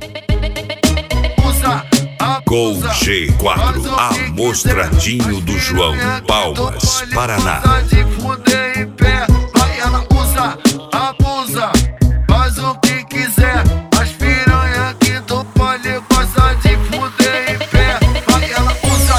Gol G4, Amostradinho do João, Palmas, Paraná. Vai, ela usa, abusa, faz o que quiser. As piranha aqui do pole gosta de fuder em pé. Vai, ela usa,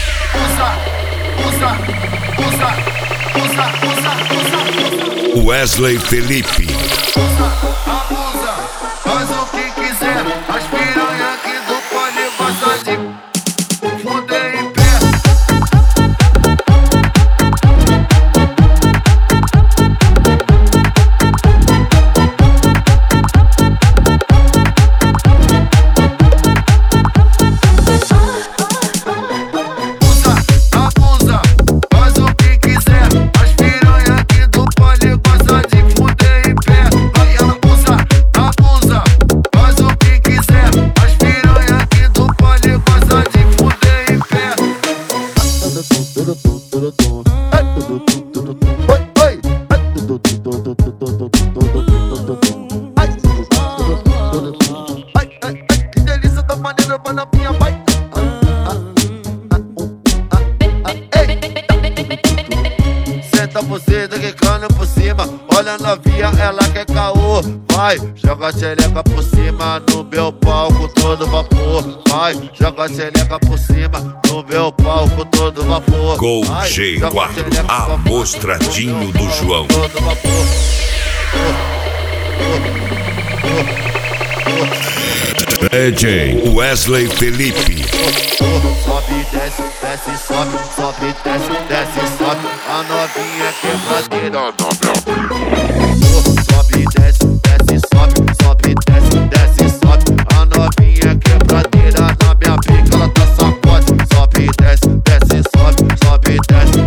usa, usa, usa, usa, usa, usa. Wesley Felipe. Usa, abusa, faz o que quiser. As piranha aqui do pole gosta de fuder em pé. Que delícia da maneira pra na minha vai. Senta você, quicando por cima. Olha na via, ela quer caô. Vai, joga a xereca por cima no meu palco todo vapor. Vai, joga a xereca por cima no meu palco todo vapor. Gol G4, Amostradinho do João. Todo vapor. DJ Wesley Felipe. Sobe, desce, desce, sobe, sobe, desce, desce, sobe. A novinha quebradeira. Sobe, desce, desce, sobe, sobe, desce, desce, sobe. A novinha quebradeira. Na minha pica ela tá sacode. Sobe, desce, desce, sobe, sobe, desce,